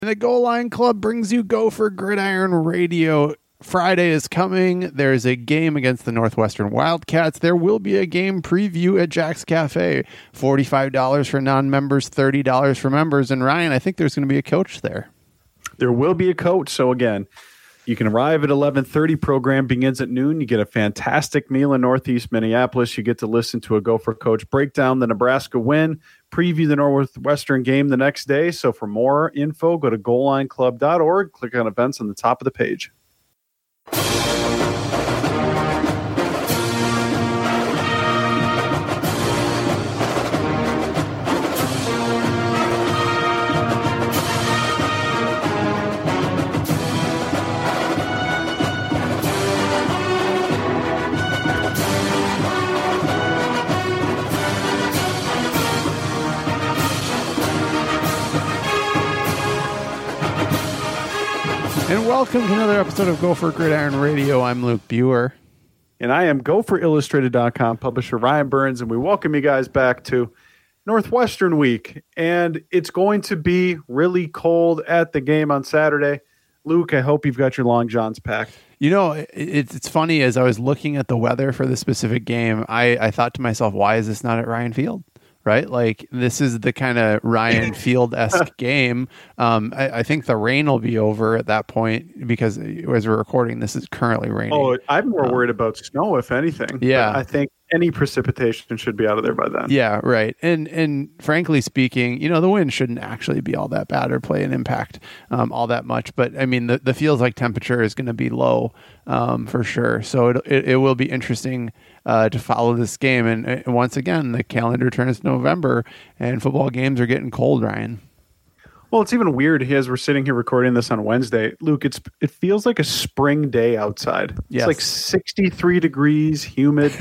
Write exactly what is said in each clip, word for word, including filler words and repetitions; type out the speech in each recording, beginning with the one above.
And the Goal Line Club brings you Gopher Gridiron Radio. Friday is coming. There's a game against the Northwestern Wildcats. There will be a game preview at Jack's Cafe. forty-five dollars for non-members, thirty dollars for members. And Ryan, I think there's going to be a coach there. There will be a coach. So again, you can arrive at eleven thirty. Program begins at noon. You get a fantastic meal in Northeast Minneapolis. You get to listen to a Gopher coach break down the Nebraska win, preview the Northwestern game the next day. So for more info, go to goal line club dot org, click on events on the top of the page. And welcome to another episode of Gopher Gridiron Radio. I'm Luke Buer. And I am Gopher Illustrated dot com publisher Ryan Burns, and we welcome you guys back to Northwestern Week. And it's going to be really cold at the game on Saturday. Luke, I hope you've got your long johns packed. You know, it's it's funny, as I was looking at the weather for this specific game, I, I thought to myself, why is this not at Ryan Field? Right? Like, this is the kind of Ryan Field-esque game. Um, I, I think the rain will be over at that point because as we're recording, this is currently raining. Oh, I'm more um, worried about snow, if anything. Yeah. But I think any precipitation should be out of there by then. Yeah, right. And and frankly speaking, you know, the wind shouldn't actually be all that bad or play an impact um, all that much. But, I mean, the, the feels like temperature is going to be low um, for sure. So it, it, it will be interesting Uh, to follow this game. And, and once again, the calendar turns November and football games are getting cold, Ryan. Well, it's even weird as we're sitting here recording this on Wednesday. Luke, it's it feels like a spring day outside. Yes. It's like sixty-three degrees, humid.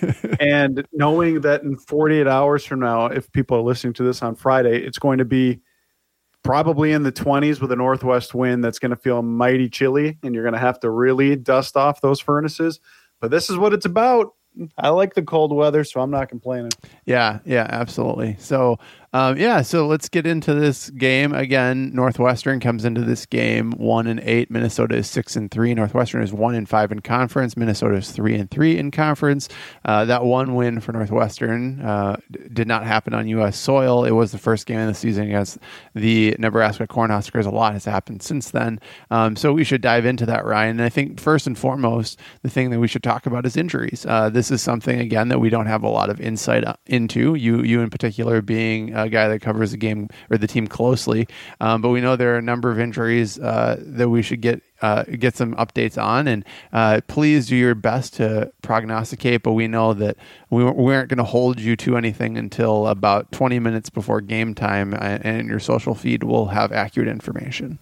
And knowing that in forty-eight hours from now, if people are listening to this on Friday, it's going to be probably in the twenties with a northwest wind that's going to feel mighty chilly, and you're going to have to really dust off those furnaces. But this is what it's about. I like the cold weather, so I'm not complaining. Yeah, yeah, absolutely. So, um, yeah, so let's get into this game. Again, Northwestern comes into this game one and eight. Minnesota is six and three. Northwestern is one and five in conference. Minnesota is three and three in conference. Uh, that one win for Northwestern uh, d- did not happen on U S soil. It was the first game of the season against the Nebraska Cornhuskers. A lot has happened since then. Um, so we should dive into that, Ryan. And I think first and foremost, the thing that we should talk about is injuries. Uh, this is something, again, that we don't have a lot of insight into. You, you in particular, being a guy that covers the game or the team closely, um, but we know there are a number of injuries uh, that we should get uh, get some updates on. And uh, please do your best to prognosticate. But we know that we, we aren't going to hold you to anything until about twenty minutes before game time, and your social feed will have accurate information.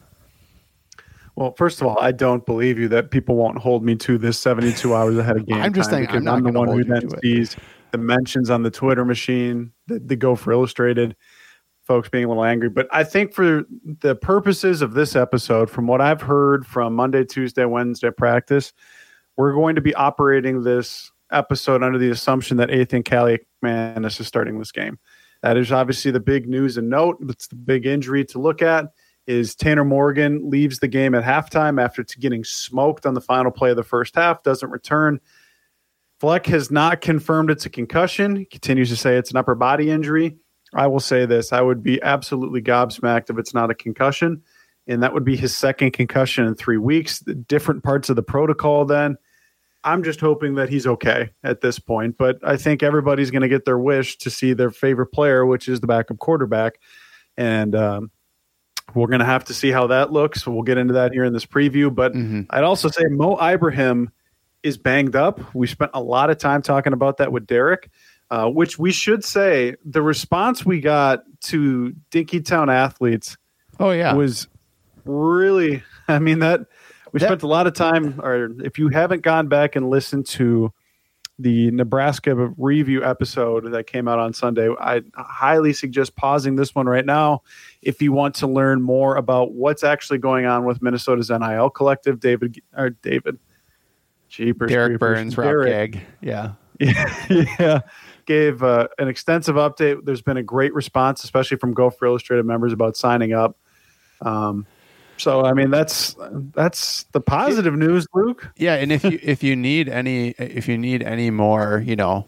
Well, first of all, I don't believe you that people won't hold me to this seventy-two hours ahead of game I'm just time, saying I'm not I'm the one who hold you then to it. sees the mentions on the Twitter machine, the, the Gopher Illustrated folks being a little angry. But I think for the purposes of this episode, from what I've heard from Monday, Tuesday, Wednesday practice, we're going to be operating this episode under the assumption that Ethan Kaliakmanis is starting this game. That is obviously the big news and note. It's the big injury to look at. Is Tanner Morgan leaves the game at halftime after getting smoked on the final play of the first half, doesn't return. Fleck has not confirmed it's a concussion. He continues to say it's an upper body injury. I will say this. I would be absolutely gobsmacked if it's not a concussion, and that would be his second concussion in three weeks. The different parts of the protocol then. I'm just hoping that he's okay at this point, but I think everybody's going to get their wish to see their favorite player, which is the backup quarterback, and um, we're going to have to see how that looks. We'll get into that here in this preview, but mm-hmm. I'd also say Mo Ibrahim is banged up. We spent a lot of time talking about that with Derek, uh, which we should say the response we got to Dinkytown athletes oh yeah was really, I mean, that we that, spent a lot of time, or if you haven't gone back and listened to the Nebraska review episode that came out on Sunday, I highly suggest pausing this one right now if you want to learn more about what's actually going on with Minnesota's N I L collective. David, or David, Jeepers, Derek Jeepers, Burns, Rob Derek, Gag, yeah, yeah, gave uh, an extensive update. There's been a great response, especially from Gopher Illustrated members, about signing up. Um, So, I mean, that's that's the positive news, Luke. Yeah, and if you if you need any if you need any more, you know,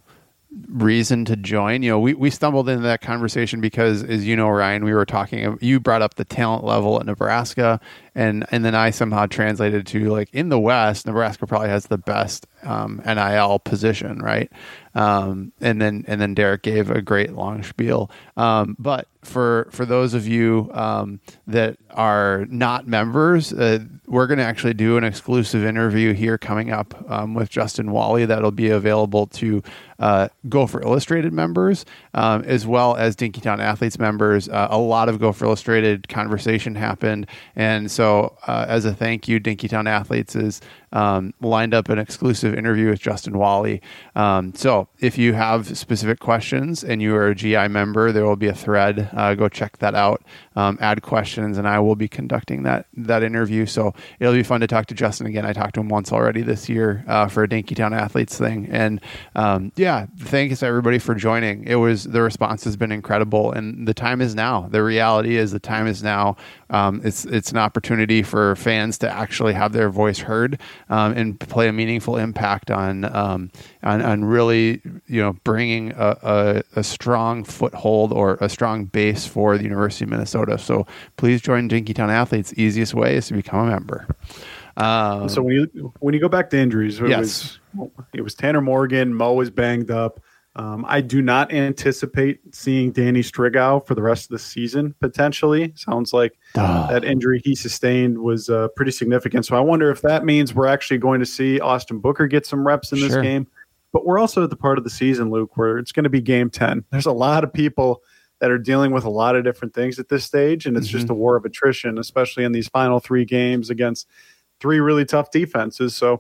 reason to join, you know, we, we stumbled into that conversation because, as you know, Ryan, we were talking, you brought up the talent level at Nebraska, and and then I somehow translated to, like, in the West, Nebraska probably has the best um, N I L position, right? Um, and then and then Derek gave a great long spiel. Um, but for for those of you um, that are not members, uh, we're going to actually do an exclusive interview here coming up um, with Justin Wally that'll be available to uh, Gopher Illustrated members, um, as well as Dinkytown Athletes members. Uh, a lot of Gopher Illustrated conversation happened, and so uh, as a thank you, Dinkytown Athletes is um, lined up an exclusive interview with Justin Wally. Um, so if you have specific questions and you are a G I member, there will be a thread. Uh, go check that out. Um, add questions, and I will be conducting that that interview. So it'll be fun to talk to Justin again. I talked to him once already this year uh, for a Dinkytown Athletes thing, and um, yeah, thanks everybody for joining. It was the response has been incredible, and the time is now. The reality is the time is now. Um, it's it's an opportunity for fans to actually have their voice heard um, and play a meaningful impact on um, on, on really, you know, bringing a, a, a strong foothold or a strong base for the University of Minnesota. So please join Dinkytown Athletes. Easiest way is to become a member. Um, so when you when you go back to injuries, it yes. was it was Tanner Morgan. Mo was banged up. Um, I do not anticipate seeing Danny Strigow for the rest of the season, potentially. Sounds like oh. that injury he sustained was uh, pretty significant. So I wonder if that means we're actually going to see Austin Booker get some reps in this sure. game. But we're also at the part of the season, Luke, where it's going to be game ten. There's a lot of people that are dealing with a lot of different things at this stage, and it's mm-hmm. just a war of attrition, especially in these final three games against three really tough defenses. So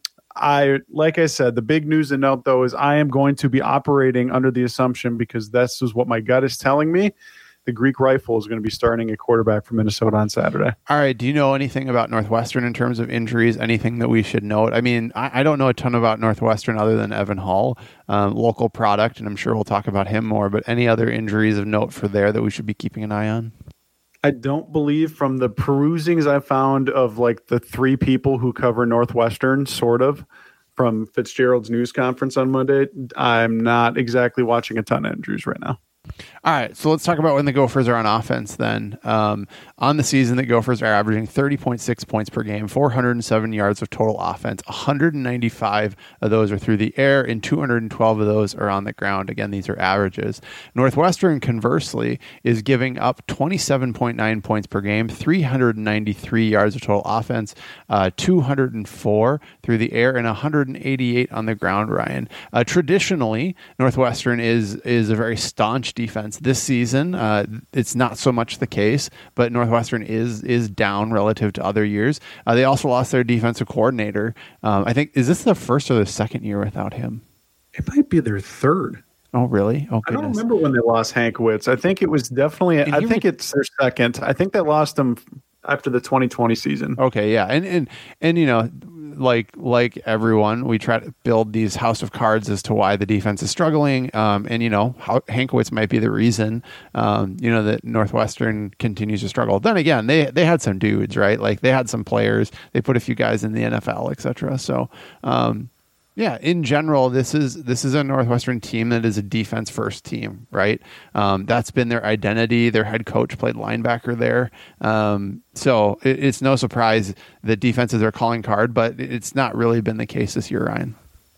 I, like I said, the big news to note, though, is I am going to be operating under the assumption, because this is what my gut is telling me, the Greek Rifle is going to be starting at quarterback for Minnesota on Saturday. All right. Do you know anything about Northwestern in terms of injuries? Anything that we should note? I mean, I, I don't know a ton about Northwestern other than Evan Hall, um, local product, and I'm sure we'll talk about him more, but any other injuries of note for there that we should be keeping an eye on? I don't believe, from the perusings I found of like the three people who cover Northwestern, sort of, from Fitzgerald's news conference on Monday, I'm not exactly watching a ton of injuries right now. All right, so let's talk about when the Gophers are on offense then. Um, on the season, the Gophers are averaging thirty point six points per game, four hundred seven yards of total offense. one hundred ninety-five of those are through the air, and two hundred twelve of those are on the ground. Again, these are averages. Northwestern, conversely, is giving up twenty-seven point nine points per game, three hundred ninety-three yards of total offense, uh, two hundred four through the air, and one hundred eighty-eight on the ground, Ryan. Uh, traditionally, Northwestern is, is a very staunch defense. This season, uh, it's not so much the case, but Northwestern is is down relative to other years. Uh, they also lost their defensive coordinator. Um, I think, is this the first or the second year without him? It might be their third. Oh, really? Oh, I don't remember when they lost Hankwitz. I think it was definitely, and I think was, it's their second. I think they lost him after the twenty twenty season. Okay, yeah. And, and, and you know, like like everyone, we try to build these house of cards as to why the defense is struggling. Um, and, you know, how, Hankwitz might be the reason, um, you know, that Northwestern continues to struggle. Then again, they they had some dudes, right? Like they had some players. They put a few guys in the N F L, et cetera. So, um, yeah, in general, this is this is a Northwestern team that is a defense first team, right? Um, that's been their identity. Their head coach played linebacker there. Um, so it, it's no surprise that defense is their calling card, but it's not really been the case this year, Ryan.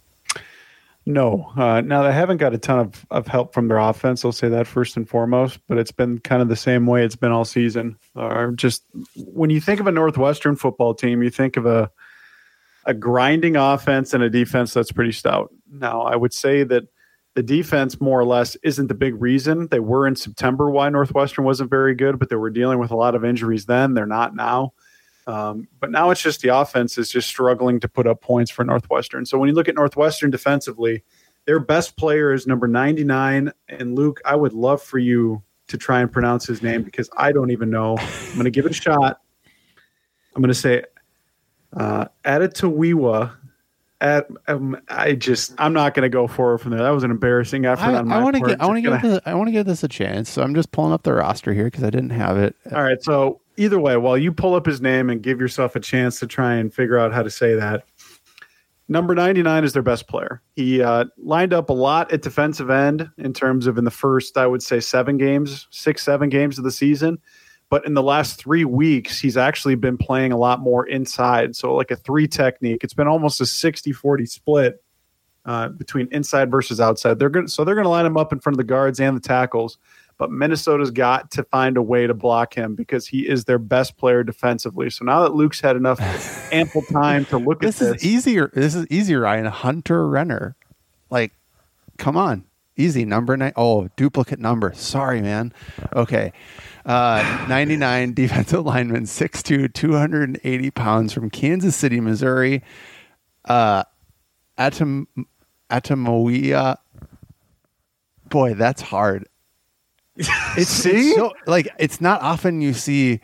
No. Uh, now, they haven't got a ton of, of help from their offense. I'll say that first and foremost, but it's been kind of the same way it's been all season. Uh, just when you think of a Northwestern football team, you think of a a grinding offense and a defense that's pretty stout. Now, I would say that the defense more or less isn't the big reason. They were in September why Northwestern wasn't very good, but they were dealing with a lot of injuries then. They're not now. Um, but now it's just the offense is just struggling to put up points for Northwestern. So when you look at Northwestern defensively, their best player is number ninety-nine. And Luke, I would love for you to try and pronounce his name because I don't even know. I'm going to give it a shot. I'm going to say Uh, Adetowiwa. At um, I just I'm not going to go forward from there. That was an embarrassing effort I, on my I want to part. get I want to gonna... give this I want to give this a chance. So I'm just pulling up the roster here because I didn't have it. All right, so either way, while you pull up his name and give yourself a chance to try and figure out how to say that, number ninety-nine is their best player. He uh, lined up a lot at defensive end in terms of in the first, I would say, seven games, six, seven games of the season. But in the last three weeks, he's actually been playing a lot more inside. So like a three technique. It's been almost a sixty forty split uh, between inside versus outside. They're good, so they're going to line him up in front of the guards and the tackles. But Minnesota's got to find a way to block him because he is their best player defensively. So now that Luke's had enough ample time to look this at this. This is easier. This is easier, Ryan. Hunter Renner. Like, come on. Easy. Number nine. Oh, duplicate number. Sorry, man. Okay. Uh, ninety-nine defensive lineman, six two, two hundred eighty pounds from Kansas City, Missouri. Uh, Atom, Atomoia. Boy, that's hard. It's, see? it's so, like it's not often you see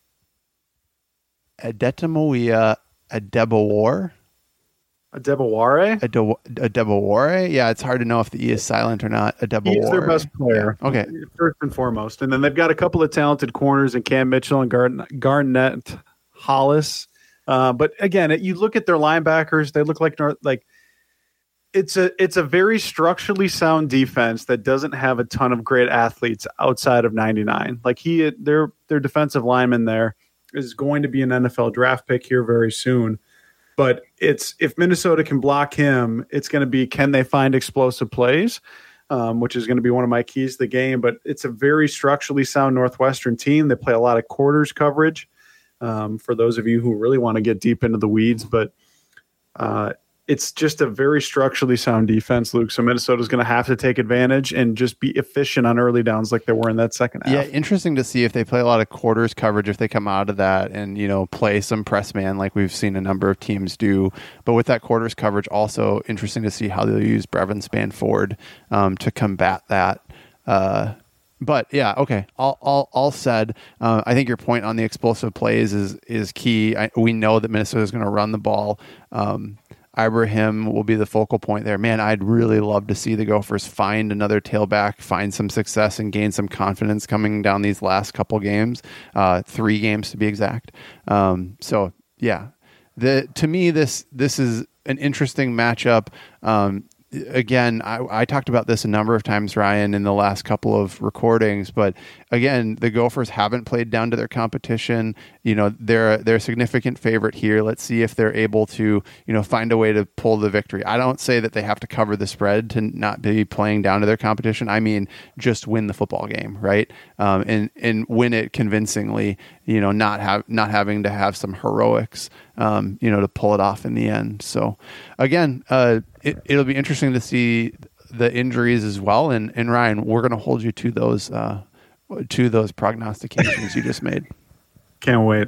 Adetomoia Adebawar. Adebaware? Adebaware? Yeah, it's hard to know if the E is silent or not. Adebaware. He's their best player. Yeah. Okay. First and foremost. And then they've got a couple of talented corners in Cam Mitchell and Garnett, Garnett Hollis. Uh, but again, you look at their linebackers, they look like like it's a it's a very structurally sound defense that doesn't have a ton of great athletes outside of ninety-nine. Like he their their defensive lineman there is going to be an N F L draft pick here very soon. But it's if Minnesota can block him, it's going to be can they find explosive plays, um, which is going to be one of my keys to the game. But it's a very structurally sound Northwestern team. They play a lot of quarters coverage um, for those of you who really want to get deep into the weeds. But uh, it's just a very structurally sound defense, Luke. So Minnesota's going to have to take advantage and just be efficient on early downs like they were in that second half. Yeah, interesting to see if they play a lot of quarters coverage, if they come out of that and, you know, play some press man like we've seen a number of teams do. But with that quarters coverage, also interesting to see how they'll use Brevin Spanford um, to combat that. Uh, but yeah, okay. All all, all said, uh, I think your point on the explosive plays is is key. I, we know that Minnesota is going to run the ball. Um, Ibrahim will be the focal point there. Man, I'd really love to see the Gophers find another tailback, find some success, and gain some confidence coming down these last couple games, uh, three games to be exact. Um, so, yeah, the to me this this is an interesting matchup. Um, Again, I, I talked about this a number of times, Ryan, in the last couple of recordings. But again, the Gophers haven't played down to their competition. You know, they're they're a significant favorite here. Let's see if they're able to, you know, find a way to pull the victory. I don't say that they have to cover the spread to not be playing down to their competition. I mean, just win the football game, right? Um, and and win it convincingly. You know, not have not having to have some heroics. Um, you know, to pull it off in the end. So, again, uh, it, it'll be interesting to see the injuries as well. And, and Ryan, we're going to hold you to those uh, to those prognostications you just made. Can't wait.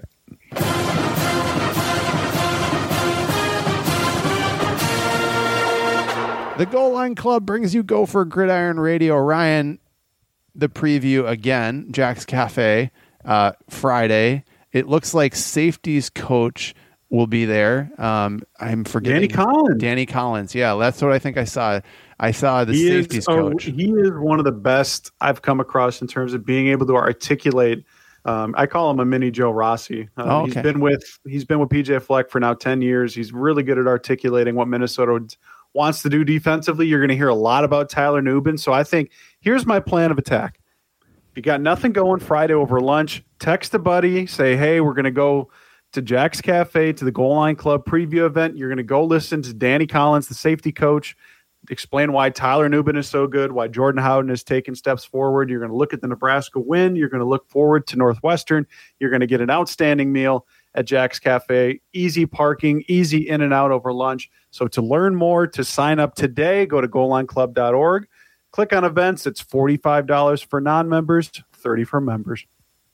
The Goal Line Club brings you Gopher Gridiron Radio. Ryan, the preview again, Jack's Cafe, uh, Friday. It looks like safeties coach will be there. Um, I'm forgetting. Danny Collins. Danny Collins. Yeah, that's what I think I saw. I saw the he safeties is, coach. Oh, he is one of the best I've come across in terms of being able to articulate. Um, I call him a mini Joe Rossi. Uh, oh, okay. He's been with he's been with P J Fleck for now ten years. He's really good at articulating what Minnesota wants to do defensively. You're going to hear a lot about Tyler Nubin. So I think here's my plan of attack. If you got nothing going Friday over lunch, text a buddy, say, hey, we're going to go to Jack's Cafe, to the Goal Line Club preview event. You're going to go listen to Danny Collins, the safety coach, explain why Tyler Nubin is so good, why Jordan Howden has taken steps forward. You're going to look at the Nebraska win. You're going to look forward to Northwestern. You're going to get an outstanding meal at Jack's Cafe. Easy parking, easy in and out over lunch. So to learn more, to sign up today, go to goal line club dot org. Click on events. It's forty-five dollars for non-members, thirty dollars for members.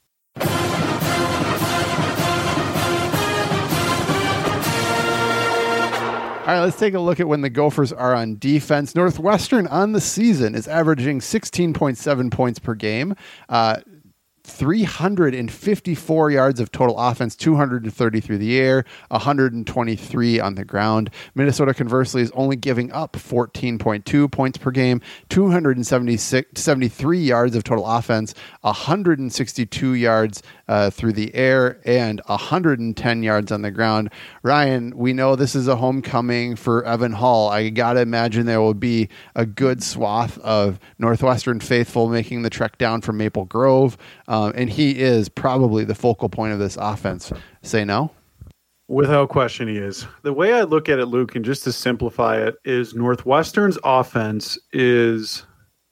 All right, let's take a look at when the Gophers are on defense. Northwestern on the season is averaging sixteen point seven points per game. Uh, three hundred fifty-four yards of total offense, two hundred thirty through the air, one hundred twenty-three on the ground. Minnesota, conversely, is only giving up fourteen point two points per game, two hundred seventy-six, seventy-three yards of total offense, one hundred sixty-two yards uh, through the air, and one hundred ten yards on the ground. Ryan, we know this is a homecoming for Evan Hull. I got to imagine there will be a good swath of Northwestern faithful making the trek down from Maple Grove. Um, and he is probably the focal point of this offense. Say no? Without question, he is. The way I look at it, Luke, and just to simplify it, is Northwestern's offense is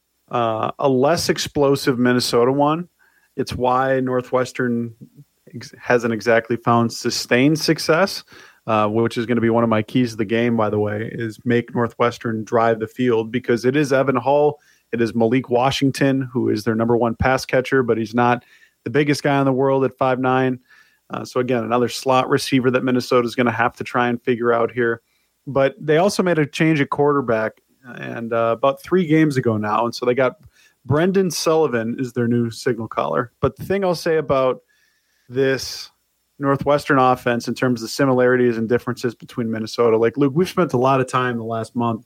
uh, a less explosive Minnesota one. It's why Northwestern ex- hasn't exactly found sustained success, uh, which is going to be one of my keys to the game, by the way, is make Northwestern drive the field, because it is Evan Hull. It is Malik Washington, who is their number one pass catcher, but he's not the biggest guy in the world at five nine. Uh, so, again, another slot receiver that Minnesota is going to have to try and figure out here. But they also made a change at quarterback and uh, about three games ago now. And so they got Brendan Sullivan is their new signal caller. But the thing I'll say about this Northwestern offense in terms of similarities and differences between Minnesota, like, Luke, we've spent a lot of time the last month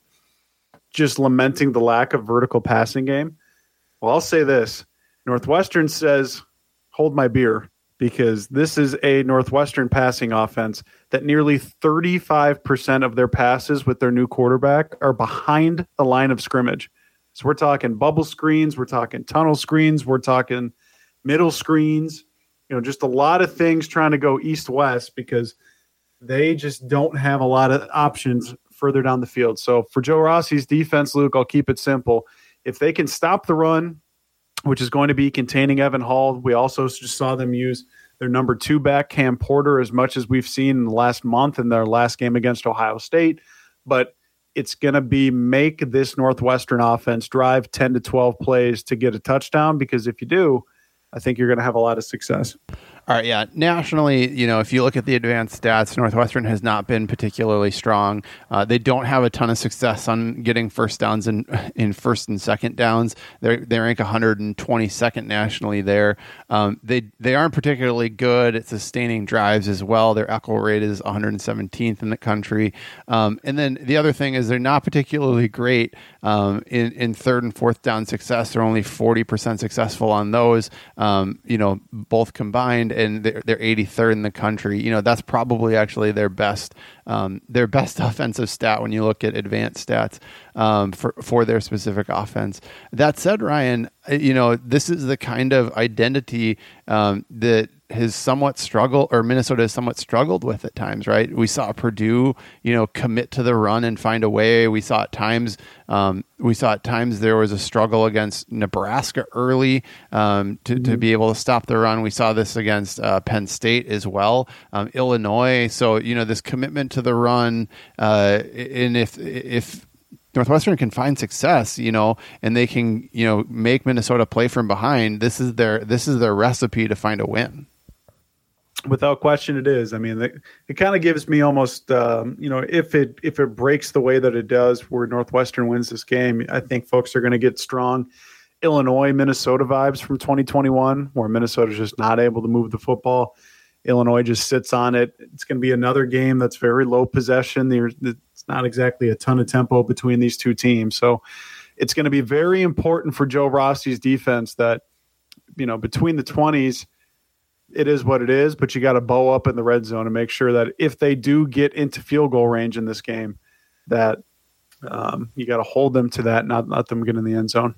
just lamenting the lack of vertical passing game. Well, I'll say this. Northwestern says, hold my beer, because this is a Northwestern passing offense that nearly thirty-five percent of their passes with their new quarterback are behind the line of scrimmage. So we're talking bubble screens, we're talking tunnel screens, we're talking middle screens, you know, just a lot of things trying to go east-west, because they just don't have a lot of options further down the field. So for Joe Rossi's defense, Luke, I'll keep it simple. If they can stop the run, which is going to be containing Evan Hull, we also just saw them use their number two back, Cam Porter, as much as we've seen in the last month in their last game against Ohio State. But it's going to be make this Northwestern offense drive ten to twelve plays to get a touchdown, because if you do, I think you're going to have a lot of success. All right, yeah. Nationally, you know, if you look at the advanced stats, Northwestern has not been particularly strong. Uh, they don't have a ton of success on getting first downs in, in first and second downs. They they rank one hundred twenty-second nationally there. Um, they they aren't particularly good at sustaining drives as well. Their echo rate is one hundred seventeenth in the country. Um, and then the other thing is they're not particularly great um, in, in third and fourth down success. They're only forty percent successful on those, um, you know, both combined. And they're, they're eighty-third in the country. You know, that's probably actually their best um, their best offensive stat when you look at advanced stats um, for, for their specific offense. That said, Ryan, you know, this is the kind of identity um, that has somewhat struggled, or Minnesota has somewhat struggled with at times, right? We saw Purdue, you know, commit to the run and find a way. We saw at times, um, we saw at times there was a struggle against Nebraska early um, to, mm-hmm. to be able to stop the run. We saw this against uh, Penn State as well, um, Illinois. So, you know, this commitment to the run, uh, and if if Northwestern can find success, you know, and they can, you know, make Minnesota play from behind, this is their this is their recipe to find a win. Without question, it is. I mean, it, it kind of gives me almost, um, you know, if it if it breaks the way that it does, where Northwestern wins this game, I think folks are going to get strong Illinois, Minnesota vibes from twenty twenty-one, where Minnesota's just not able to move the football. Illinois just sits on it. It's going to be another game that's very low possession. There's it's not exactly a ton of tempo between these two teams, so it's going to be very important for Joe Rossi's defense that, you know, between the twenties. It is what it is, but you got to bow up in the red zone and make sure that if they do get into field goal range in this game, that um, you got to hold them to that, not let them get in the end zone.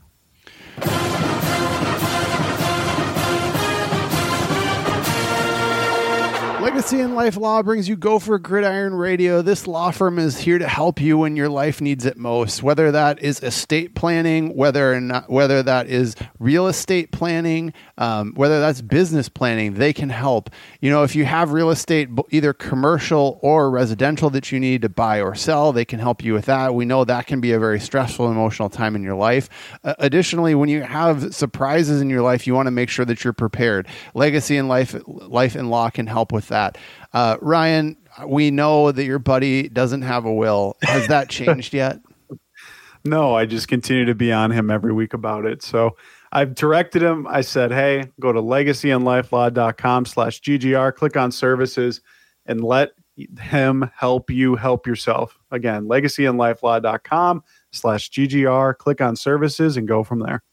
Legacy and Life Law brings you Gopher Gridiron Radio. This law firm is here to help you when your life needs it most, whether that is estate planning, whether or not, whether that is real estate planning, um, whether that's business planning, they can help. You know, if you have real estate, either commercial or residential, that you need to buy or sell, they can help you with that. We know that can be a very stressful, emotional time in your life. Uh, additionally, when you have surprises in your life, you want to make sure that you're prepared. Legacy and Life, Life and Law can help with that. that. Uh, Ryan, we know that your buddy doesn't have a will. Has that changed yet? No, I just continue to be on him every week about it. So I've directed him. I said, hey, go to legacyandlifelaw.com slash GGR, click on services, and let him help you help yourself. Again, legacyandlifelaw.com slash GGR, click on services, and go from there.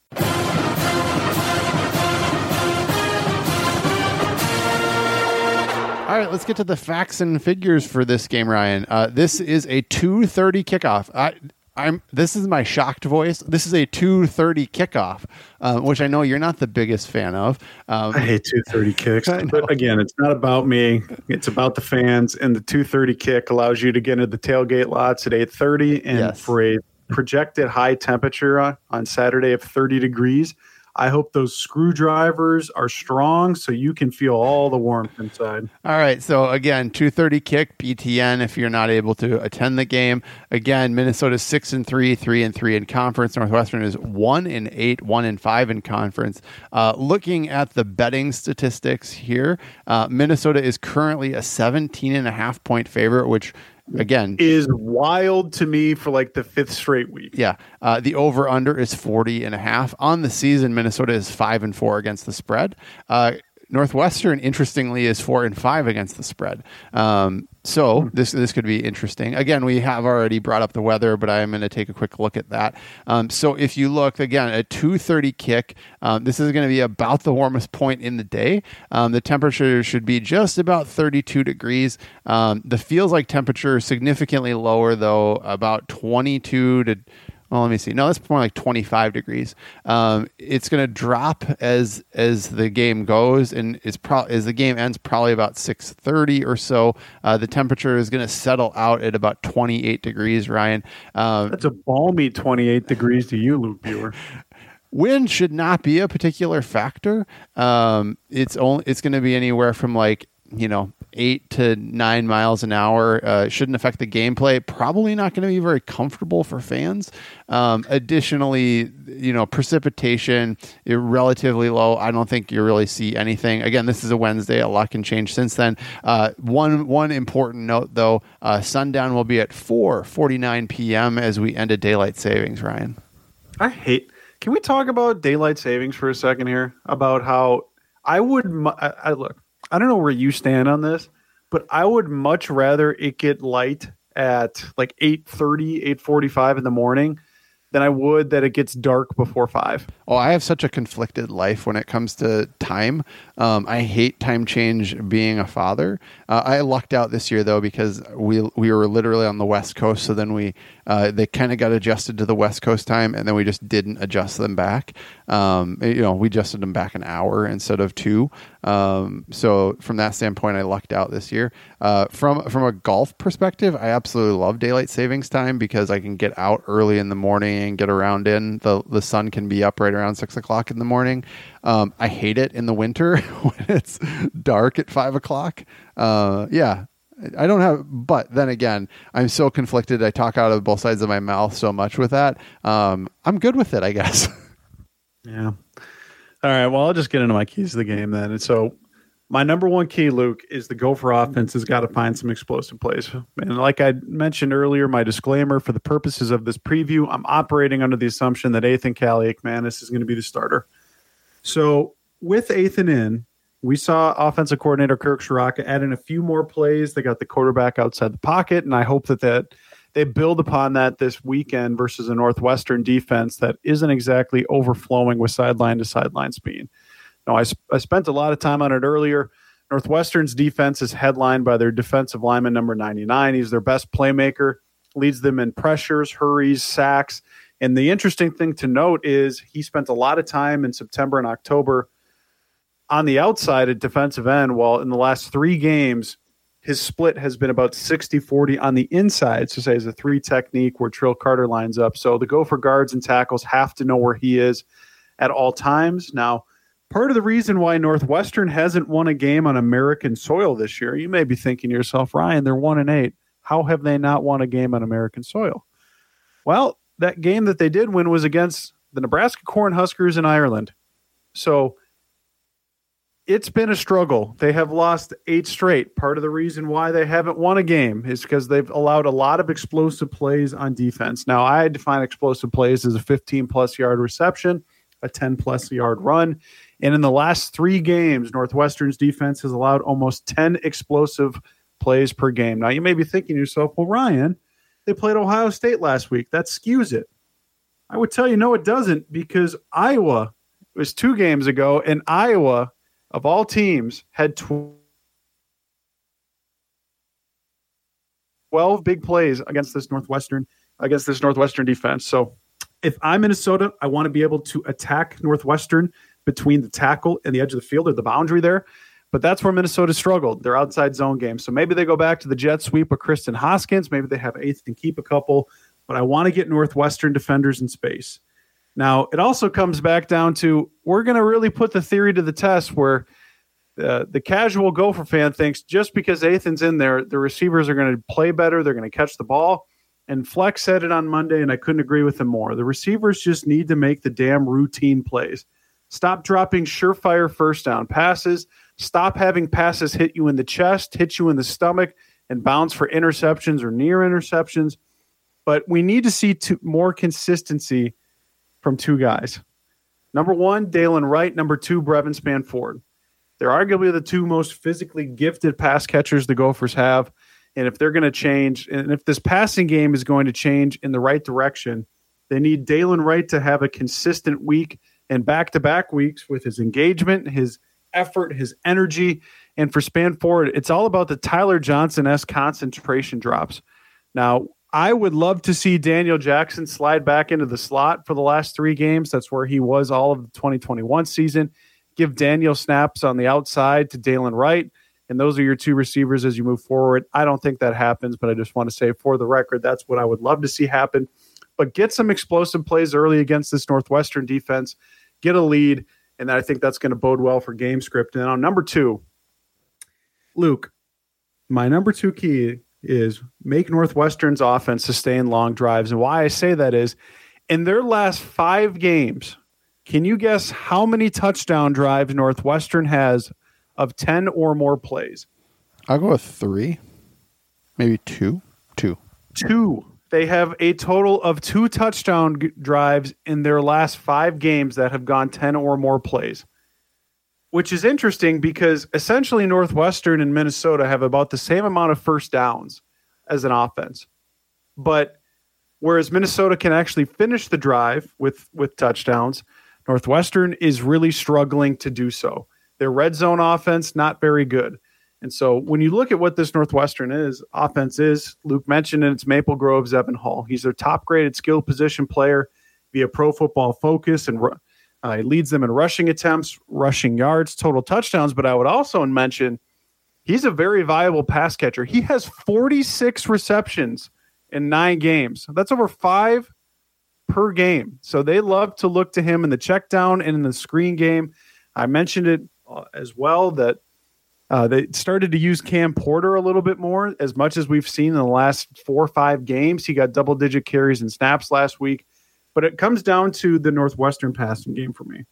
All right, let's get to the facts and figures for this game, Ryan. Uh, this is a two thirty kickoff. I, I'm. This is my shocked voice. This is a two thirty kickoff, uh, which I know you're not the biggest fan of. Um, I hate two thirty kicks, but again, it's not about me. It's about the fans, and the two thirty kick allows you to get into the tailgate lots at eight thirty, and yes. for a projected high temperature on, on Saturday of thirty degrees. I hope those screwdrivers are strong so you can feel all the warmth inside. All right. So, again, two thirty kick, B T N if you're not able to attend the game. Again, Minnesota's six and three, three and three in conference. Northwestern is one and eight, one and five in conference. Uh, looking at the betting statistics here, uh, Minnesota is currently a seventeen and a half point favorite, which again is wild to me for like the fifth straight week. Yeah. Uh, the over under is forty and a half on the season. Minnesota is five and four against the spread. Uh, Northwestern, interestingly, is four and five against the spread. Um, so this this could be interesting. Again, we have already brought up the weather, but I am going to take a quick look at that. Um, so if you look again, a two thirty kick, um, this is going to be about the warmest point in the day. Um, the temperature should be just about thirty-two degrees. Um, the feels like temperature is significantly lower, though, about twenty-two to. Well, let me see. No, that's more like twenty-five degrees. Um, it's going to drop as as the game goes, and it's pro- as the game ends, probably about six thirty or so. Uh, the temperature is going to settle out at about twenty-eight degrees. Ryan, um, that's a balmy twenty-eight degrees to you, Luke Viewer. Wind should not be a particular factor. Um, it's only it's going to be anywhere from like you know eight to nine miles an hour. Uh, shouldn't affect the gameplay. Probably not going to be very comfortable for fans. Um, additionally, you know, precipitation is relatively low. I don't think you really see anything. Again, this is a Wednesday. A lot can change since then. Uh, one one important note though: uh, sundown will be at four forty-nine p.m. as we end a daylight savings. Ryan, I hate. Can we talk about daylight savings for a second here? About how I would. I, I look. I don't know where you stand on this, but I would much rather it get light at like eight thirty, eight forty-five in the morning than I would that it gets dark before five. Oh, I have such a conflicted life when it comes to time. Um, I hate time change being a father. Uh, I lucked out this year, though, because we we were literally on the West Coast. So then we uh, they kind of got adjusted to the West Coast time, and then we just didn't adjust them back. Um, you know, we adjusted them back an hour instead of two. Um, so from that standpoint, I lucked out this year. Uh, from from a golf perspective, I absolutely love daylight savings time because I can get out early in the morning and get around in. The the sun can be up right around six o'clock in the morning. Um, I hate it in the winter when it's dark at five o'clock. Uh, yeah, I don't have, but then again, I'm so conflicted. I talk out of both sides of my mouth so much with that. Um, I'm good with it, I guess. Yeah. All right. Well, I'll just get into my keys to the game then. And so my number one key, Luke, is the Gopher offense has got to find some explosive plays. And like I mentioned earlier, my disclaimer for the purposes of this preview, I'm operating under the assumption that Ethan Kaliakmanis is going to be the starter. So with Ethan in, we saw offensive coordinator Kirk Ciarrocca add in a few more plays. They got the quarterback outside the pocket, and I hope that, that they build upon that this weekend versus a Northwestern defense that isn't exactly overflowing with sideline to sideline speed. Now, I, sp- I spent a lot of time on it earlier. Northwestern's defense is headlined by their defensive lineman number ninety-nine. He's their best playmaker, leads them in pressures, hurries, sacks. And the interesting thing to note is he spent a lot of time in September and October on the outside at defensive end, while in the last three games, his split has been about sixty forty on the inside. So say it's a three technique where Trill Carter lines up. So the Gopher guards and tackles have to know where he is at all times. Now, part of the reason why Northwestern hasn't won a game on American soil this year, you may be thinking to yourself, Ryan, they're one and eight. How have they not won a game on American soil? Well, that game that they did win was against the Nebraska Cornhuskers in Ireland. So it's been a struggle. They have lost eight straight. Part of the reason why they haven't won a game is because they've allowed a lot of explosive plays on defense. Now, I define explosive plays as a fifteen-plus yard reception a ten-plus yard run. And in the last three games, Northwestern's defense has allowed almost ten explosive plays per game. Now, you may be thinking to yourself, well, Ryan, they played Ohio State last week. That skews it. I would tell you, no, it doesn't, because Iowa, it was two games ago, and Iowa, of all teams, had twelve big plays against this Northwestern against this Northwestern defense. So if I'm Minnesota, I want to be able to attack Northwestern between the tackle and the edge of the field or the boundary there. But that's where Minnesota struggled, their outside zone game. So maybe they go back to the jet sweep of Kristen Hoskins. Maybe they have eighth and keep a couple. But I want to get Northwestern defenders in space. Now, it also comes back down to, we're going to really put the theory to the test where uh, the casual Gopher fan thinks just because Athan's in there, the receivers are going to play better, they're going to catch the ball. And Flex said it on Monday, and I couldn't agree with him more. The receivers just need to make the damn routine plays. Stop dropping surefire first down passes. Stop having passes hit you in the chest, hit you in the stomach, and bounce for interceptions or near interceptions. But we need to see two, more consistency from two guys. Number one, Dalen Wright. Number two, Brevin Spanford. They're arguably the two most physically gifted pass catchers the Gophers have. And if they're going to change, and if this passing game is going to change in the right direction, they need Dalen Wright to have a consistent week and back-to-back weeks with his engagement, his effort, his energy. And for Spanford, it's all about the Tyler Johnson-esque concentration drops. Now, I would love to see Daniel Jackson slide back into the slot for the last three games. That's where he was all of the twenty twenty-one season. Give Daniel snaps on the outside to Dalen Wright, and those are your two receivers as you move forward. I don't think that happens, but I just want to say for the record, that's what I would love to see happen. But get some explosive plays early against this Northwestern defense, get a lead, and I think that's going to bode well for game script. And on number two, Luke, my number two key is make Northwestern's offense sustain long drives. And why I say that is, in their last five games, can you guess how many touchdown drives Northwestern has of ten or more plays? I'll go with three, maybe two. Two. Two. They have a total of two touchdown g- drives in their last five games that have gone ten or more plays, which is interesting because essentially Northwestern and Minnesota have about the same amount of first downs as an offense. But whereas Minnesota can actually finish the drive with, with touchdowns, Northwestern is really struggling to do so. Their red zone offense, not very good. And so when you look at what this Northwestern is, offense is, Luke mentioned it, it's Maple Grove's Evan Hall. He's their top-graded skill position player via Pro Football Focus, and uh, he leads them in rushing attempts, rushing yards, total touchdowns. But I would also mention he's a very viable pass catcher. He has forty-six receptions in nine games. That's over five per game. So they love to look to him in the check down and in the screen game. I mentioned it uh, as well that Uh, they started to use Cam Porter a little bit more, as much as we've seen in the last four or five games. He got double-digit carries and snaps last week. But it comes down to the Northwestern passing game for me.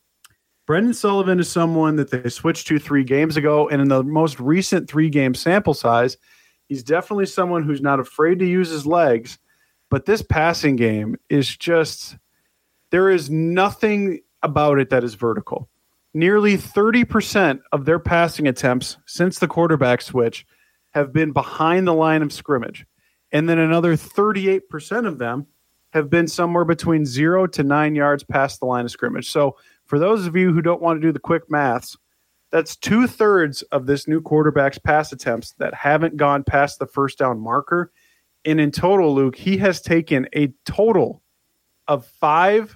Brendan Sullivan is someone that they switched to three games ago, and in the most recent three-game sample size, he's definitely someone who's not afraid to use his legs. But this passing game is just – there is nothing about it that is vertical. Nearly thirty percent of their passing attempts since the quarterback switch have been behind the line of scrimmage. And then another thirty-eight percent of them have been somewhere between zero to nine yards past the line of scrimmage. So for those of you who don't want to do the quick maths, that's two-thirds of this new quarterback's pass attempts that haven't gone past the first down marker. And in total, Luke, he has taken a total of five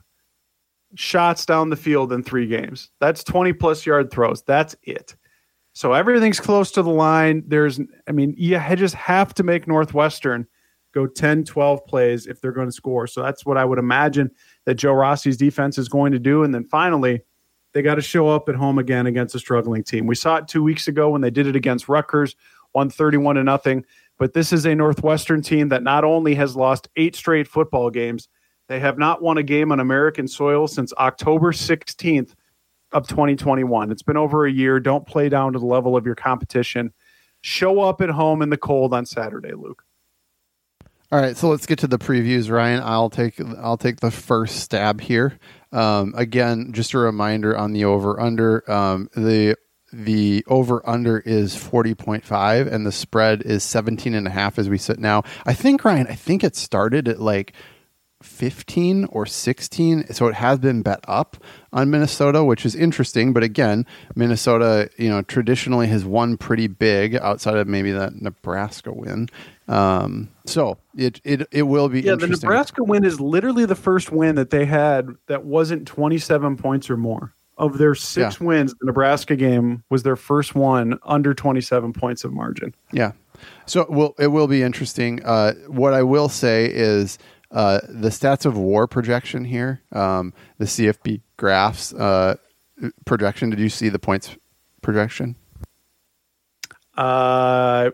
shots down the field in three games. That's twenty plus yard throws. That's it. So everything's close to the line. There's, I mean, you just have to make Northwestern go ten, twelve plays if they're going to score. So that's what I would imagine that Joe Rossi's defense is going to do. And then finally, they got to show up at home again against a struggling team. We saw it two weeks ago when they did it against Rutgers, won thirty-one to nothing. But this is a Northwestern team that not only has lost eight straight football games, they have not won a game on American soil since October sixteenth of twenty twenty-one. It's been over a year. Don't play down to the level of your competition. Show up at home in the cold on Saturday, Luke. All right, so let's get to the previews, Ryan. I'll take I'll take the first stab here. Um, again, just a reminder on the over under. Um, the the over under is forty point five, and the spread is seventeen and a half as we sit now. I think Ryan. I think it started at like fifteen or sixteen, so it has been bet up on Minnesota, which is interesting. But again, Minnesota, you know, traditionally has won pretty big outside of maybe that Nebraska win. Um, so it it it will be. Yeah, interesting. The Nebraska win is literally the first win that they had that wasn't twenty-seven points or more. Of their six Yeah. wins, the Nebraska game was their first one under twenty-seven points of margin. Yeah, so it will it will be interesting. Uh, what I will say is. Uh, the stats of war projection here, um, the C F B graphs uh, projection. Did you see the points projection? Uh,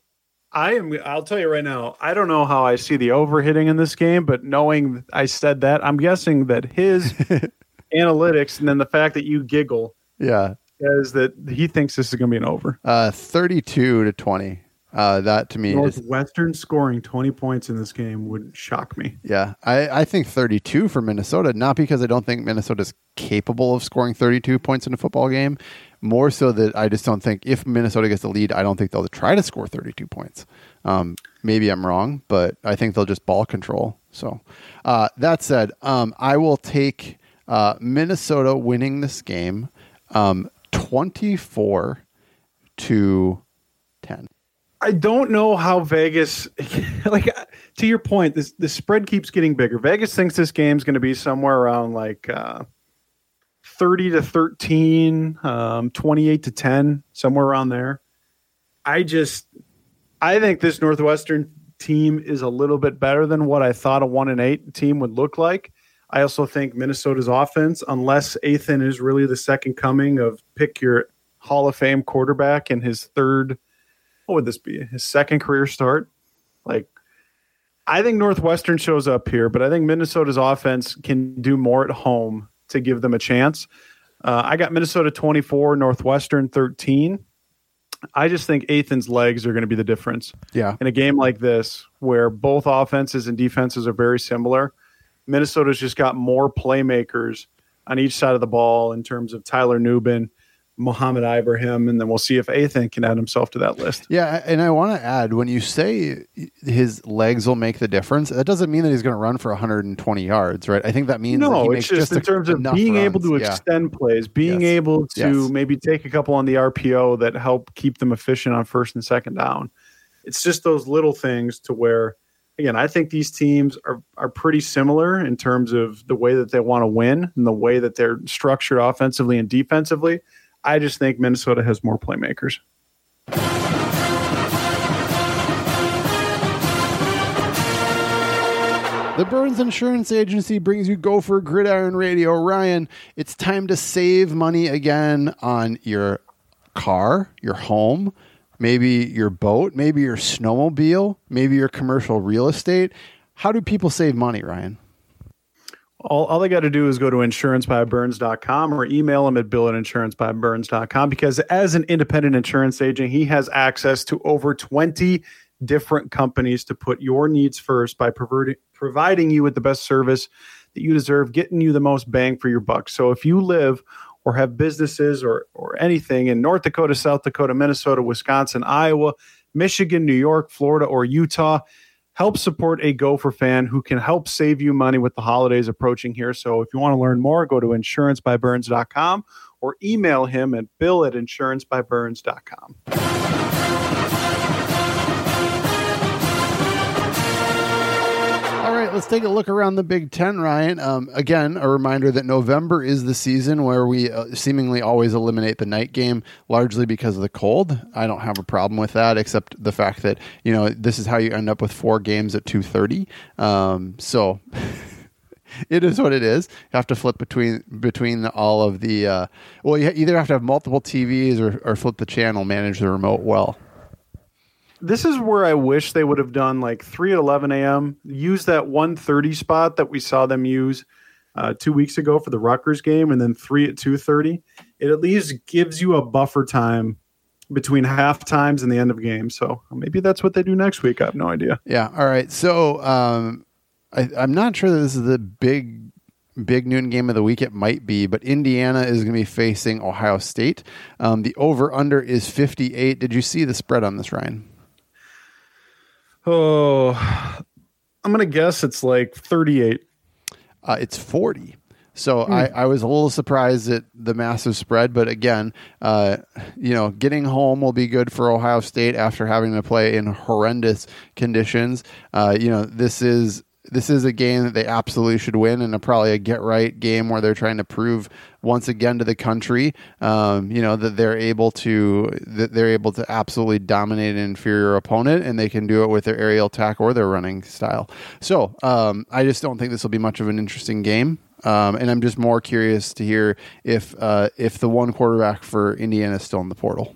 I am. I'll tell you right now. I don't know how I see the over hitting in this game, but knowing I said that, I'm guessing that his analytics and then the fact that you giggle, Yeah, is that he thinks this is going to be an over. uh, thirty-two to twenty. Uh, that to me is, Northwestern scoring twenty points in this game would shock me. yeah, I, I think thirty-two for Minnesota, not because I don't think Minnesota's capable of scoring thirty-two points in a football game, more so that I just don't think if Minnesota gets the lead, I don't think they'll try to score thirty-two points. Um, maybe I'm wrong, but I think they'll just ball control. So uh, that said, um, I will take uh, Minnesota winning this game um, twenty-four to ten. I don't know how Vegas, like to your point, this the spread keeps getting bigger. Vegas thinks this game's going to be somewhere around like uh, thirty to thirteen, um, twenty-eight to ten, somewhere around there. I just, I think this Northwestern team is a little bit better than what I thought a one and eight team would look like. I also think Minnesota's offense, unless Athan is really the second coming of pick your Hall of Fame quarterback in his third. What would this be? His second career start? Like, I think Northwestern shows up here, but I think Minnesota's offense can do more at home to give them a chance. Uh, I got Minnesota twenty-four, Northwestern thirteen. I just think Athan's legs are going to be the difference. Yeah. In a game like this, where both offenses and defenses are very similar, Minnesota's just got more playmakers on each side of the ball in terms of Tyler Nubin, Mohamed Ibrahim, and then we'll see if Athan can add himself to that list. Yeah, and I want to add, when you say his legs will make the difference, that doesn't mean that he's going to run for one hundred twenty yards, right? I think that means no, that he it's makes just, just in a, terms of being runs. able to Yeah. extend plays, being Yes. able to Yes. maybe take a couple on the R P O that help keep them efficient on first and second down. It's just those little things to where, again, I think these teams are are pretty similar in terms of the way that they want to win and the way that they're structured offensively and defensively. I just think Minnesota has more playmakers. The Burns Insurance Agency brings you Gopher Gridiron Radio. Ryan, it's time to save money again on your car, your home, maybe your boat, maybe your snowmobile, maybe your commercial real estate. How do people save money, Ryan? All, all they got to do is go to insurance by burns dot com or email him at bill at insurance by burns dot com, because as an independent insurance agent, he has access to over twenty different companies to put your needs first by providing providing you with the best service that you deserve, getting you the most bang for your buck. So if you live or have businesses or, or anything in North Dakota, South Dakota, Minnesota, Wisconsin, Iowa, Michigan, New York, Florida, or Utah, help support a Gopher fan who can help save you money with the holidays approaching here. So if you want to learn more, go to insurance by burns dot com or email him at bill at insurance by burns dot com. All right, let's take a look around the Big Ten, Ryan. Um, again, a reminder that November is the season where we uh, seemingly always eliminate the night game, largely because of the cold. I don't have a problem with that, except the fact that, you know, this is how you end up with four games at two thirty. Um, so it is what it is. You have to flip between between the, all of the uh, well, you either have to have multiple T Vs or, or flip the channel, manage the remote well. This is where I wish they would have done like three at eleven a.m. Use that one thirty spot that we saw them use uh, two weeks ago for the Rutgers game, and then three at two thirty. It at least gives you a buffer time between half times and the end of game. So maybe that's what they do next week. I have no idea. Yeah. All right. So um, I, I'm not sure that this is the big big noon game of the week? It might be, but Indiana is going to be facing Ohio State. Um, the over-under is fifty-eight. Did you see the spread on this, Ryan? Oh, I'm going to guess it's like thirty-eight. Uh, it's forty. So mm. I, I was a little surprised at the massive spread, but again, uh, you know, getting home will be good for Ohio State after having to play in horrendous conditions. Uh, you know, this is this is a game that they absolutely should win, and a, probably a get right game where they're trying to prove once again to the country, um, you know, that they're able to that they're able to absolutely dominate an inferior opponent, and they can do it with their aerial attack or their running style. So um, I just don't think this will be much of an interesting game. Um, and I'm just more curious to hear if uh, if the one quarterback for Indiana is still in the portal.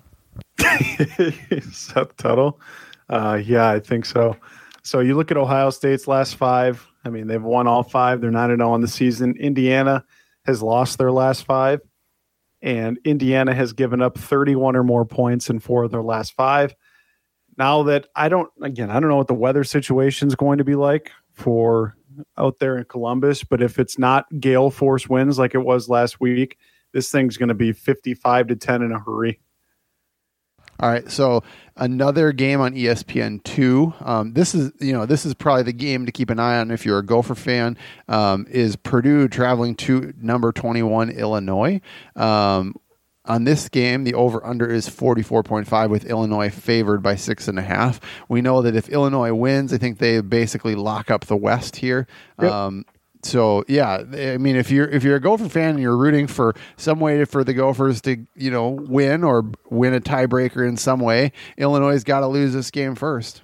Seth Tuttle? Uh, yeah, I think so. So you look at Ohio State's last five. I mean, they've won all five. They're nine and oh on the season. Indiana has lost their last five. And Indiana has given up thirty-one or more points in four of their last five. Now that I don't, again, I don't know what the weather situation is going to be like for out there in Columbus, but if it's not gale force winds like it was last week, this thing's going to be fifty-five to ten in a hurry. All right, so another game on E S P N two. Um, this is, you know, this is probably the game to keep an eye on if you're a Gopher fan. Um, is Purdue traveling to number twenty-one Illinois? Um, On this game, the over-under is forty-four point five with Illinois favored by six and a half. We know that if Illinois wins, I think they basically lock up the West here. Yep. Um, so yeah, I mean, if you're if you're a Gopher fan and you're rooting for some way for the Gophers to, you know, win or win a tiebreaker in some way, Illinois' got to lose this game first.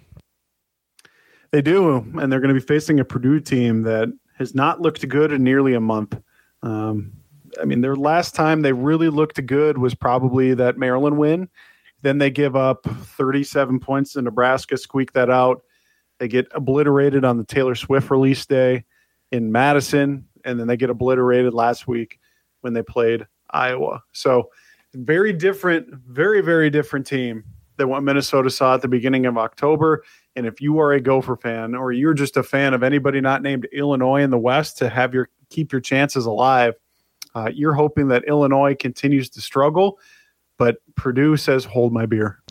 They do, and they're going to be facing a Purdue team that has not looked good in nearly a month. Um, I mean, their last time they really looked good was probably that Maryland win. Then they give up thirty-seven points to Nebraska, squeak that out. They get obliterated on the Taylor Swift release day in Madison, and then they get obliterated last week when they played Iowa. So very different, very, very different team than what Minnesota saw at the beginning of October. And if you are a Gopher fan, or you're just a fan of anybody not named Illinois in the West to have your keep your chances alive, Uh, you're hoping that Illinois continues to struggle, but Purdue says, hold my beer.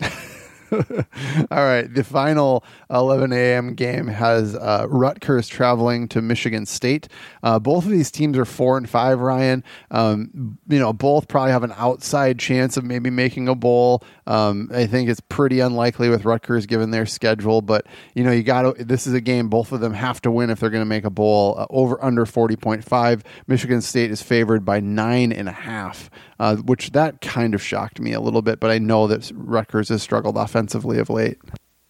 All right. The final eleven a.m. game has uh, Rutgers traveling to Michigan State. Uh, both of these teams are four and five, Ryan. Um, you know, both probably have an outside chance of maybe making a bowl. Um, I think it's pretty unlikely with Rutgers given their schedule, but you know, you got to, this is a game both of them have to win if they're going to make a bowl. Uh, over under forty point five. Michigan State is favored by nine and a half, uh, which that kind of shocked me a little bit, but I know that Rutgers has struggled offensively of late.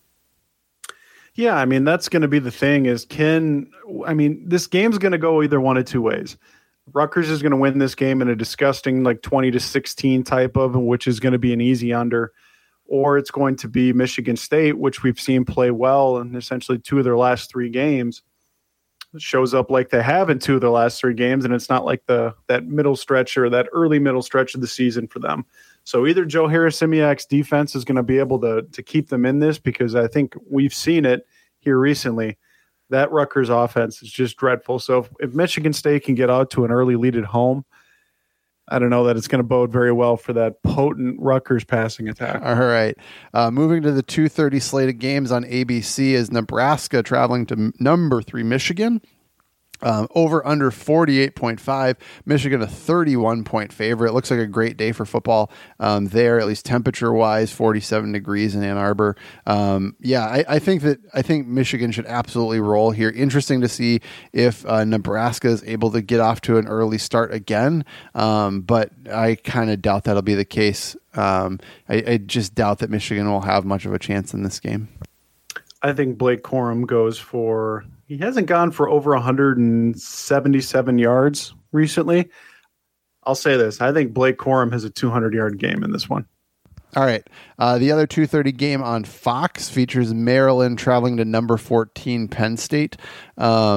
Yeah, I mean, that's going to be the thing is can, I mean, this game's going to go either one of two ways. Rutgers is going to win this game in a disgusting like twenty to sixteen type of, which is going to be an easy under, or it's going to be Michigan State, which we've seen play well in essentially two of their last three games. It shows up like they have in two of their last three games, and it's not like the that middle stretch or that early middle stretch of the season for them. So either Joe Harris-Simiak's defense is going to be able to to keep them in this, because I think we've seen it here recently. That Rutgers offense is just dreadful. So if, if Michigan State can get out to an early lead at home, I don't know that it's going to bode very well for that potent Rutgers passing attack. All right. Uh, moving to the two thirty slate of games on A B C is Nebraska traveling to m- number three Michigan. Um, over under forty-eight point five. Michigan a thirty-one point favorite. It looks like a great day for football um, there, at least temperature wise, forty-seven degrees in Ann Arbor. Um, yeah, I, I think that I think Michigan should absolutely roll here. Interesting to see if uh, Nebraska is able to get off to an early start again, um, but I kind of doubt that'll be the case. Um, I, I just doubt that Michigan will have much of a chance in this game. I think Blake Corum goes for. He hasn't gone for over one hundred seventy-seven yards recently. I'll say this. I think Blake Corum has a two hundred-yard game in this one. All right. Uh, the other two thirty game on Fox features Maryland traveling to number fourteen Penn State. Um,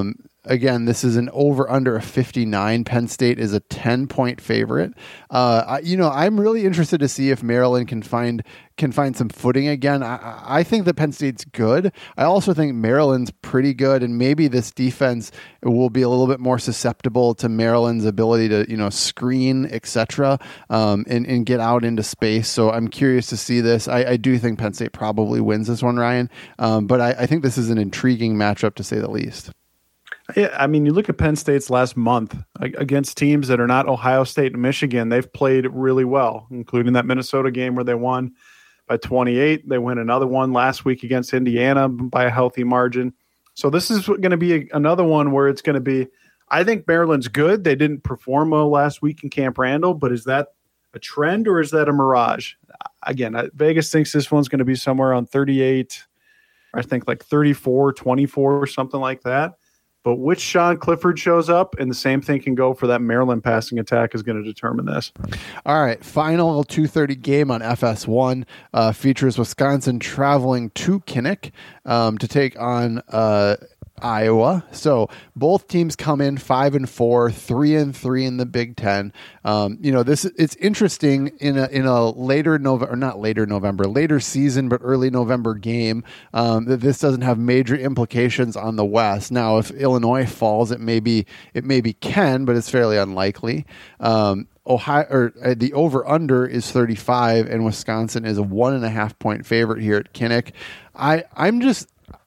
again, this is an over under a fifty-nine. Penn State is a ten point favorite. Uh, I, you know, I'm really interested to see if Maryland can find can find some footing again. I, I think that Penn State's good. I also think Maryland's pretty good, and maybe this defense will be a little bit more susceptible to Maryland's ability to, you know, screen, et cetera, um, and, and get out into space. So I'm curious to see this. I, I do think Penn State probably wins this one, Ryan, um, but I, I think this is an intriguing matchup to say the least. Yeah, I mean, you look at Penn State's last month against teams that are not Ohio State and Michigan, they've played really well, including that Minnesota game where they won by twenty-eight. They win another one last week against Indiana by a healthy margin. So this is going to be a, another one where it's going to be, I think Maryland's good. They didn't perform well last week in Camp Randall, but is that a trend or is that a mirage? Again, Vegas thinks this one's going to be somewhere on thirty-eight, I think like thirty-four, twenty-four or something like that. But which Sean Clifford shows up, and the same thing can go for that Maryland passing attack, is going to determine this. All right, final two thirty game on F S one uh, features Wisconsin traveling to Kinnick um, to take on uh, Iowa. So both teams come in five and four, three and three in the Big Ten. Um, you know, this it's interesting in a in a later November, or not later November, later season, but early November game. Um, that this doesn't have major implications on the West. Now, if Illinois falls, it maybe it maybe can, but it's fairly unlikely. Um, Ohio or uh, the over under is thirty-five, and Wisconsin is a one and a half point favorite here at Kinnick. I I'm just.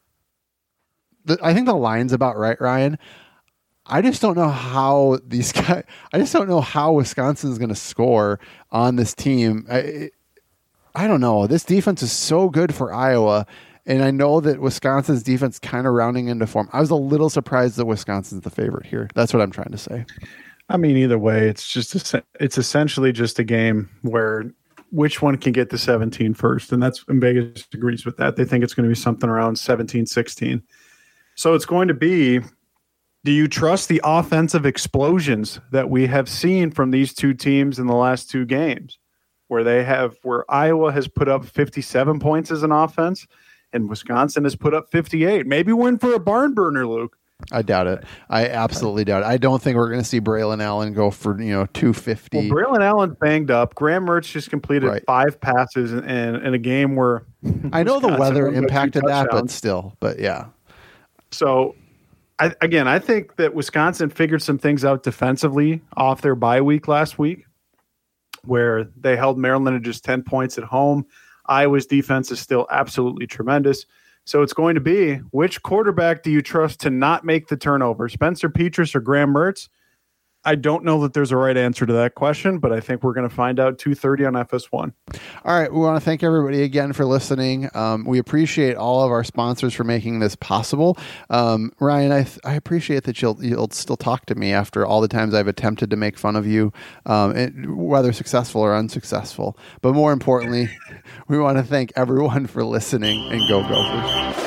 I think the line's about right, Ryan. I just don't know how these guys. I just don't know how Wisconsin's going to score on this team. I, I don't know. This defense is so good for Iowa, and I know that Wisconsin's defense kind of rounding into form. I was a little surprised that Wisconsin's the favorite here. That's what I'm trying to say. I mean, either way, it's just a, it's essentially just a game where which one can get to seventeen first, and that's and Vegas agrees with that. They think it's going to be something around seventeen sixteen. So it's going to be, do you trust the offensive explosions that we have seen from these two teams in the last two games, where they have, where Iowa has put up fifty-seven points as an offense and Wisconsin has put up fifty-eight? Maybe win for a barn burner, Luke. I doubt it. I absolutely doubt it. I don't think we're going to see Braylon Allen go for, you know, two fifty. Well, Braylon Allen's banged up. Graham Mertz just completed right. five passes in, in, in a game where I know Wisconsin the weather won by impacted two that, but touchdowns. still, but yeah. So, I, again, I think that Wisconsin figured some things out defensively off their bye week last week, where they held Maryland to just ten points at home. Iowa's defense is still absolutely tremendous. So it's going to be, which quarterback do you trust to not make the turnover, Spencer Petras or Graham Mertz? I don't know that there's a right answer to that question, but I think we're going to find out two thirty on F S one. All right. We want to thank everybody again for listening. Um, we appreciate all of our sponsors for making this possible. Um, Ryan, I, th- I appreciate that you'll, you'll still talk to me after all the times I've attempted to make fun of you, um, it, whether successful or unsuccessful. But more importantly, we want to thank everyone for listening, and go Gophers.